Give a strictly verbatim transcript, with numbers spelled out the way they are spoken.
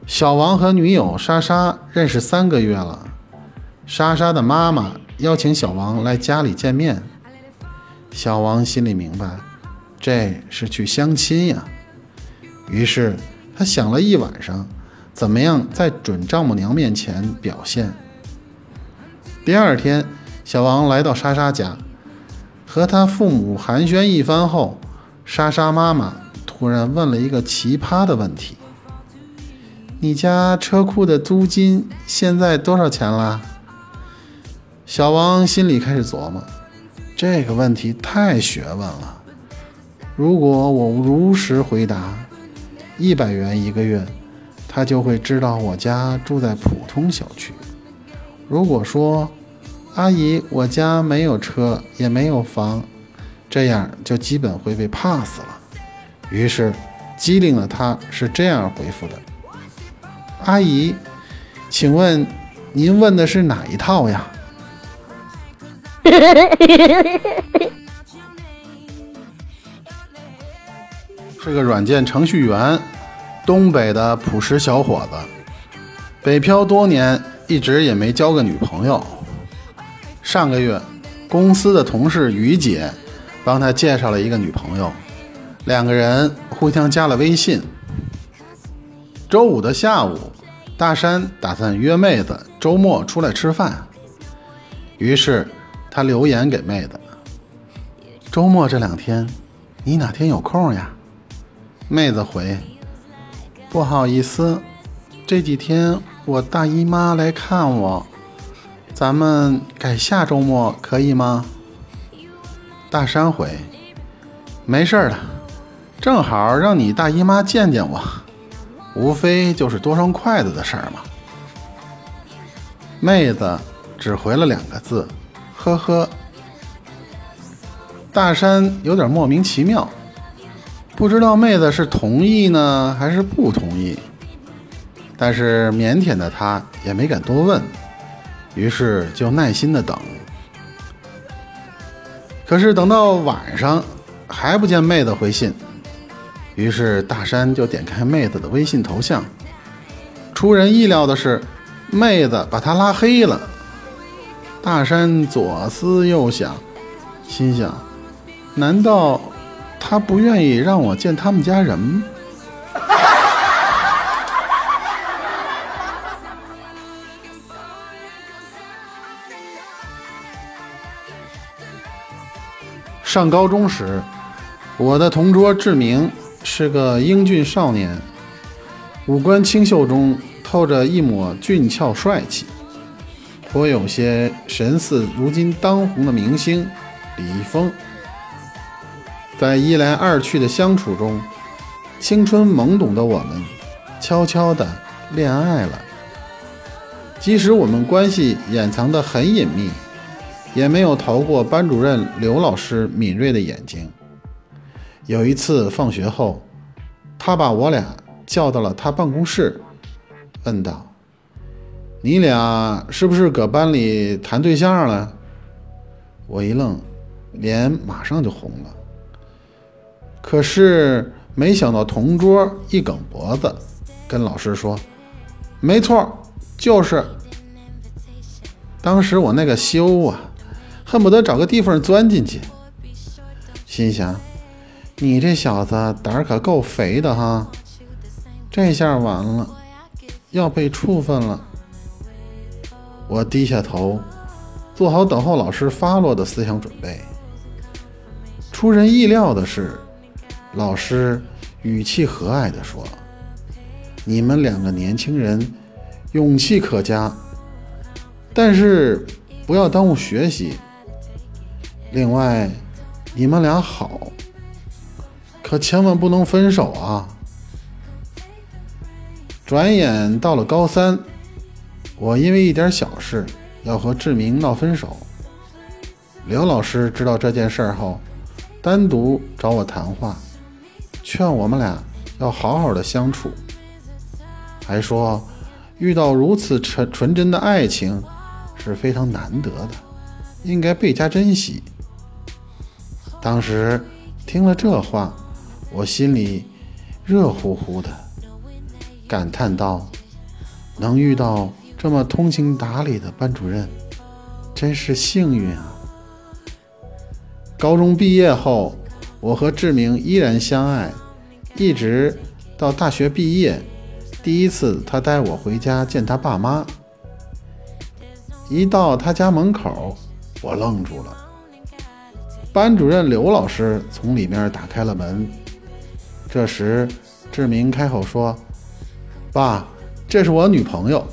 小王和女友莎莎认识三个月了，莎莎的妈妈邀请小王来家里见面。小王心里明白，这是去相亲呀。于是他想了一晚上，怎么样在准丈母娘面前表现。第二天，小王来到莎莎家，和他父母寒暄一番后，莎莎妈妈突然问了一个奇葩的问题：你家车库的租金现在多少钱啦？小王心里开始琢磨，这个问题太学问了。如果我如实回答一百元一个月，他就会知道我家住在普通小区。如果说阿姨，我家没有车也没有房，这样就基本会被 pass 了。于是机灵的他是这样回复的：阿姨，请问您问的是哪一套呀？是个软件程序员，东北的朴实小伙子，北漂多年，一直也没交个女朋友。上个月，公司的同事于姐帮他介绍了一个女朋友，两个人互相加了微信。周五的下午，大山打算约妹子周末出来吃饭，于是他留言给妹子：周末这两天你哪天有空呀？妹子回：不好意思，这几天我大姨妈来看我，咱们改下周末可以吗？大山回：没事的，正好让你大姨妈见见我，无非就是多双筷子的事儿嘛。妹子只回了两个字：呵呵。大山有点莫名其妙，不知道妹子是同意呢还是不同意，但是腼腆的他也没敢多问，于是就耐心的等。可是等到晚上还不见妹子回信，于是大山就点开妹子的微信头像，出人意料的是，妹子把他拉黑了。大山左思右想，心想，难道他不愿意让我见他们家人吗？上高中时，我的同桌志明是个英俊少年，五官清秀中透着一抹俊俏帅气，颇有些神似如今当红的明星李易峰。在一来二去的相处中，青春懵懂的我们悄悄地恋爱了。即使我们关系掩藏得很隐秘，也没有逃过班主任刘老师敏锐的眼睛。有一次放学后，他把我俩叫到了他办公室，问道：你俩是不是搁班里谈对象了？我一愣，脸马上就红了。可是没想到同桌一梗脖子，跟老师说：没错，就是。当时我那个羞啊，恨不得找个地方钻进去。心想，你这小子胆儿可够肥的哈，这下完了，要被处分了。我低下头，做好等候老师发落的思想准备。出人意料的是，老师语气和蔼地说：你们两个年轻人勇气可嘉，但是不要耽误学习。另外，你们俩好，可千万不能分手啊。转眼到了高三，我因为一点小事要和志明闹分手。刘老师知道这件事后，单独找我谈话，劝我们俩要好好的相处，还说遇到如此纯纯真的爱情是非常难得的，应该倍加珍惜。当时听了这话，我心里热乎乎的，感叹道： 能遇到这么通情达理的班主任，真是幸运啊。高中毕业后，我和志明依然相爱，一直到大学毕业。第一次他带我回家见他爸妈，一到他家门口，我愣住了。班主任刘老师从里面打开了门，这时志明开口说：爸，这是我女朋友。